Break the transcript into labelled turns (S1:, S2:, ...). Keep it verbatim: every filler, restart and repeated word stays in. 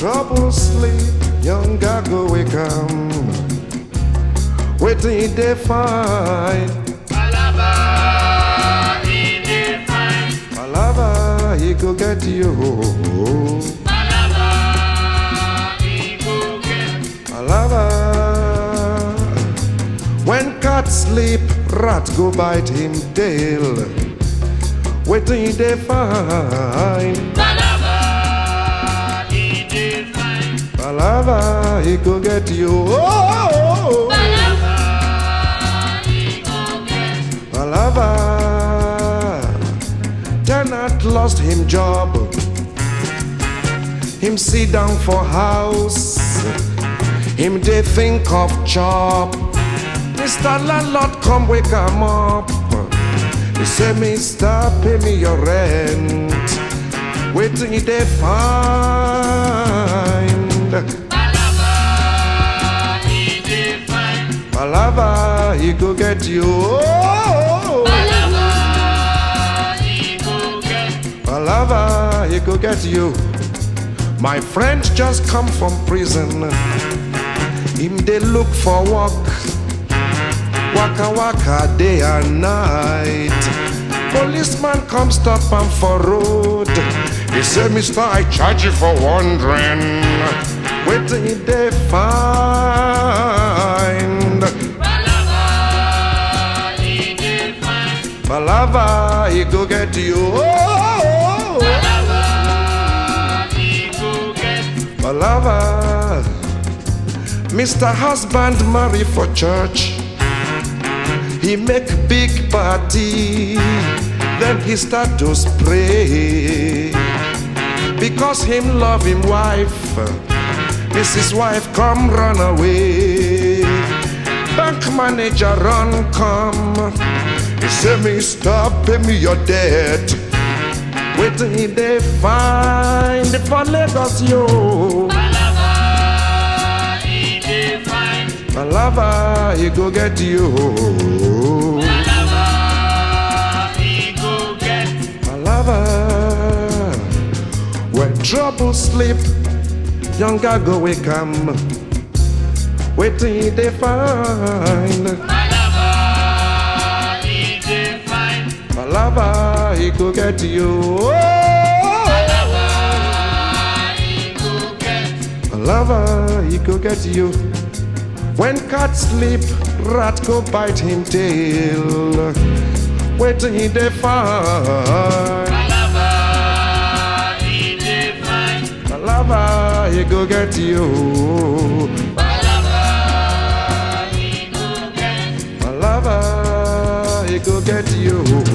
S1: trouble sleep, young guy go wake up. Waiting they find.
S2: Palava, he dey find.
S1: Palava, he go get you.
S2: Palava, he go get.
S1: Palava. When cat sleep, rat go bite him tail. Waiting they find.
S2: Palava, he dey find.
S1: Palava, he go get you. Oh,
S2: Palava, he go get.
S1: Palava. Tenant lost him job. Him sit down for house. Him they think of chop. Mister Landlord come wake him up. He say, Mister, pay me your rent. Waiting they find.
S2: Palava, he dey find.
S1: Palava, he go get you. Oh,
S2: Palava, he go get.
S1: Palava, he go get you. My friend just come from prison. Him they look for work. Waka waka day and night. Policeman come stop him for road. He say, Mister, I charge you for wandering. Waiting they find.
S2: Palava, he dey find.
S1: Palava, he go get you. Oh,
S2: Palava, he go get.
S1: Palava. Mister Husband marry for church. He make big party. Then he start to spray. Because him love him wife. Missus Wife come run away. Bank manager run come. He say, Mister, pay me your debt. Waiting they find for Lagos, yo.
S2: Palava, he dey find.
S1: Palava, he go get you.
S2: Palava, he go get.
S1: Palava. When trouble sleep, young guy go wake him. Waiting they find.
S2: Palava, he dey find.
S1: Palava, he go get you.
S2: Palava, he go get.
S1: Palava, he go get you. When cat sleep, rat go bite him tail. Waiting they find.
S2: Palava, he dey find.
S1: Palava, he go get you.
S2: Palava, he go get.
S1: Palava, he go get you.